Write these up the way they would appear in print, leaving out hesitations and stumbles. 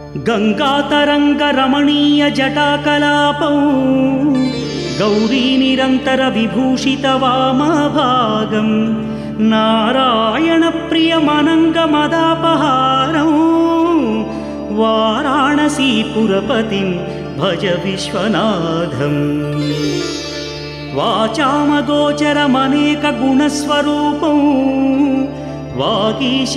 गङ्गातरङ्गरमणीयजटाकलापौ गौरीनिरन्तरविभूषितवामभागं नारायणप्रियमनङ्गमदापहारौ वाराणसीपुरपतिं भज विश्वनाथम्। वाचामगोचरमनेकगुणस्वरूपौ वागीश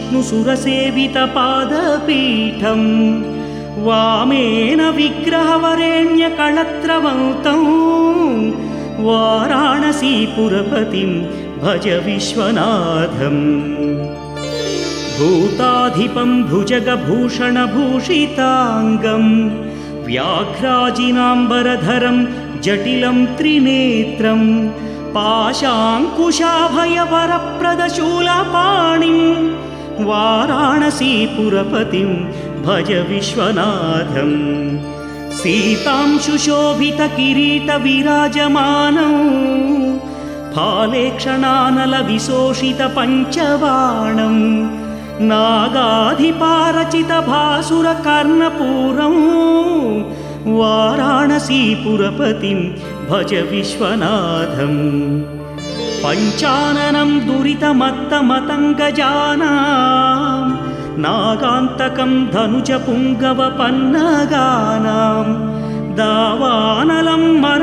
विष्णुसुरसेवितपादपीठं वामेन विग्रहवरेण्यकळत्रवंतं वाराणसीपुरपतिं भज विश्वनाथम्। भूताधिपं भुजगभूषणभूषिताङ्गं व्याघ्राजिनाम्बरधरं जटिलं त्रिनेत्रं पाशाङ्कुशाभयवरप्रदशूलपाणिं वाराणसीपुरपतिं भज विश्वनाथम्। सीतांशुशोभितकिरीटविराजमानौ फालेक्षणानलविशोषितपञ्चबाणं नागाधिपारचितभासुरकर्णपूरं वाराणसीपुरपतिं भज विश्वनाथम्। पञ्चाननं दुरितमत्तमतङ्गजानां नागान्तकं धनुजपुङ्गवपन्नगानां दावानलं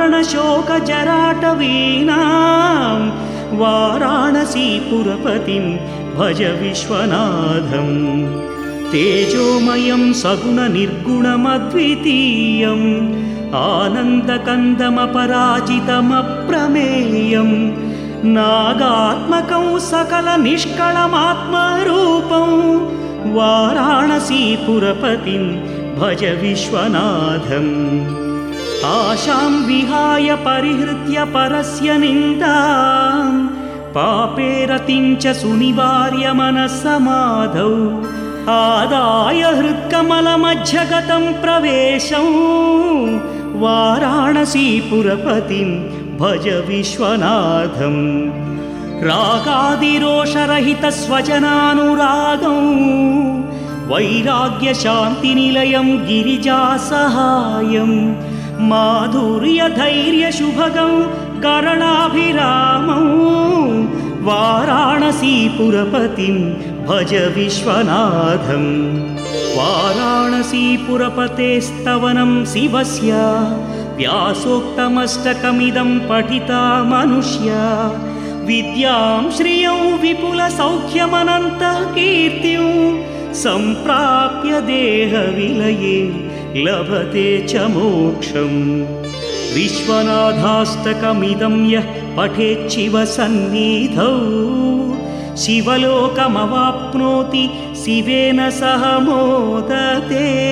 मरणशोकजराटवीनां वाराणसीपुरपतिं भज विश्वनाथम्। तेजोमयं सगुणनिर्गुणमद्वितीयम् आनन्दकन्दमपराजितमप्रमेयं नागात्मकं सकलनिष्कळमात्मरूपं वाराणसीपुरपतिं भज विश्वनाथम्। आशां विहाय परिहृत्य परस्य निन्दां पापे रतिं च सुनिवार्य मनस्समाधौ आदाय हृत्कमलमध्यगतं प्रवेशं वाराणसीपुरपतिं भज विश्वनाथम्। रागादिरोषरहितस्वजनानुरागं वैराग्यशान्तिनिलयं गिरिजासहायं माधुर्यधैर्यशुभगं करणाभिरामं वाराणसीपुरपतिं भज विश्वनाथम्। वाराणसीपुरपतेस्तवनं शिवस्य व्यासोक्तमष्टकमिदं पठिता मनुष्या विद्यां श्रियं विपुलसौख्यमनन्तकीर्तिं सम्प्राप्य देहविलये लभते च मोक्षम्। विश्वनाथाष्टकमिदं यः पठेच्छिवसन्निधौ शिवलोकमवाप्नोति शिवेन सह मोदते।